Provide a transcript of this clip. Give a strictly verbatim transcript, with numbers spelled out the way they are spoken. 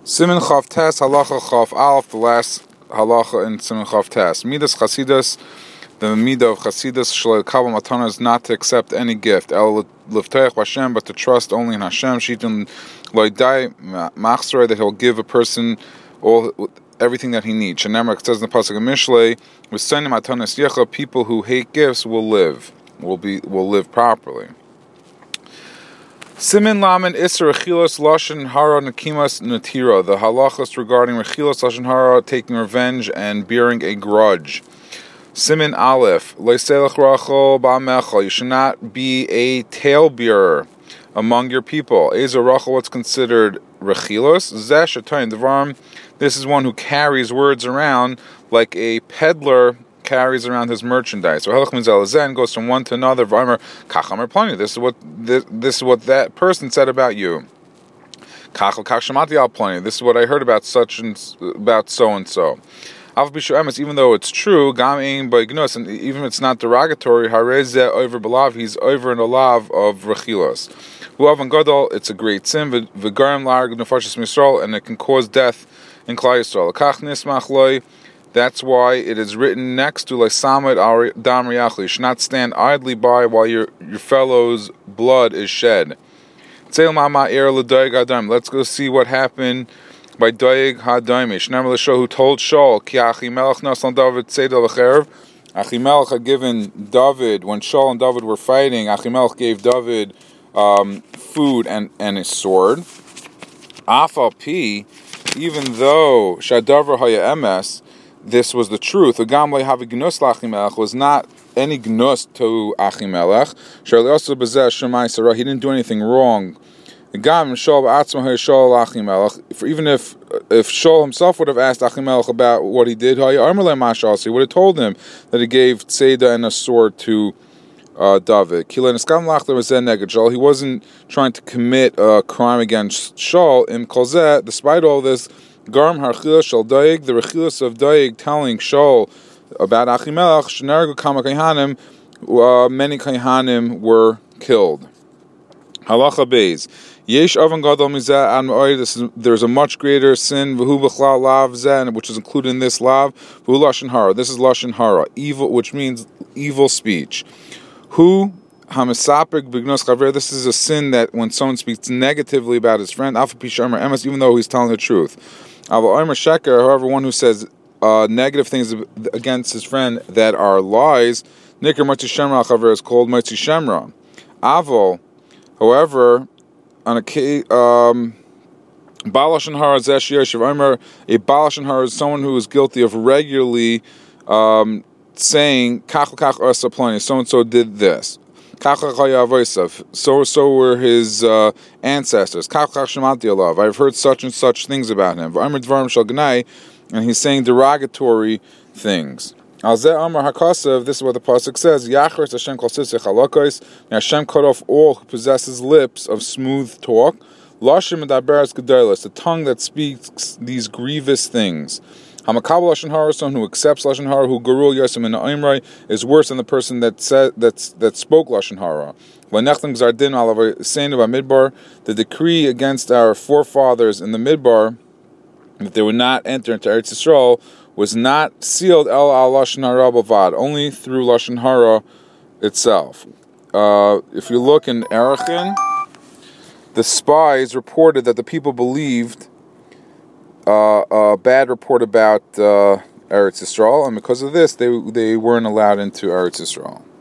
Siman Chav Tes Halacha Chav Aleph, the last halacha in Siman Chav Tes. Midas Chasidus, the midah of Chasidus Shalei Kabel Matana is not to accept any gift. El Livteich Hashem, but to trust only in Hashem. Shitin Loidai Machzorah, that He'll give a person all everything that he needs. Shenemar, it says in the pasuk of Mishlei, with Sainim Matanas Yecha, people who hate gifts will live, will be, will live properly. Simin Laman Isra Rechilos Lashon Hara Nakimas Natira, the halachas regarding Rechilos Lashon Hara, taking revenge and bearing a grudge. Simin Aleph Leiselach Rachel Ba'Mechel, you should not be a talebearer among your people. Eza Rachel, what's considered Rechilos? Zesh Atayin Devarim, this is one who carries words around like a peddler carries around his merchandise. So Halach Mizal Zen goes from one to another. V'Amar Kachamer Plani. This is what this, this is what that person said about you. Kachal Kachamati Al Plani. This is what I heard about such and about so and so. Av Bishu Emes. Even though it's true, Gam Ein Ba'Ignus, and even if it's not derogatory, Harezeh over Belav. He's over in a lav of Rechilos. Huavan Gadol. It's a great sin. V'Garim Larg Nefashis Misrael, and it can cause death in Klal Yisrael. Kach Nismach Loi. That's why it is written next to Leisamad Dam Riyachli. You should not stand idly by while your your fellow's blood is shed. Let's go see what happened by Doeg HaDaimish. Namely, show who told Shaul, Ki Achimelech Nasan David Tzedel V'cherev. Achimelech had given David, when Shaul and David were fighting, Achimelech gave David um, food and, and a sword. Afal Pi, even though Shadavar Haya Emes, this was the truth. The Gamle Havi Gnus Lachimelech was not any Gnus to Achimelech. Surely also Bezeh Shemai Sarah, he didn't do anything wrong. Gam Shaul Atzma Shaul Achimelech. Even if if Shaul himself would have asked Achimelech about what he did, he would have told him that he gave Tzeda and a sword to uh, David. He wasn't trying to commit a crime against Shaul. In Kolzeh, despite all this, Garm Harchilas Shal Doeg, the Rechilas of Doeg telling Shaul about Achimelech, Shenargu Kama Kaihanim, uh, many Kaihanim were killed. Halacha Beis. Yesh Avan Gadol Mizeh An Ma'oi, this is there's a much greater sin, V'hu B'chlal Lav Zen, which is included in this Lav, V'hu Lashon Hara, this is Lashon Hara, evil, which means evil speech. Hu Hamisapik B'gnos Chaver, this is a sin that when someone speaks negatively about his friend, Alpha Pishamar Emes, even though he's telling the truth. However, one who says uh, negative things against his friend that are lies, Nikr Motzi Shemra Chaver is called Motzi Shemra. Avol, however, on a um, Balashon Hara Zesh Yeshiv Omer, a Balashon Hara is someone who is guilty of regularly um, saying Kach Kach Asa Plani, so and so did this. So so were his uh, ancestors. I've heard such and such things about him. And he's saying derogatory things. This is what the pasuk says. Hashem cut off all who possesses lips of smooth talk. The tongue that speaks these grievous things. Hamakabel Lashon Hara, someone who accepts Lashon Hara, who Garul Yosem in Oimrai, is worse than the person that said that's that spoke Lashon Hara. The decree against our forefathers in the Midbar that they would not enter into Eretz Yisrael was not sealed El al Lashon Hara bavad, only through Lashon Hara itself. Uh, if you look in Erechim, the spies reported that the people believed Uh, a bad report about uh, Eretz Yisrael, and because of this, they they weren't allowed into Eretz Yisrael.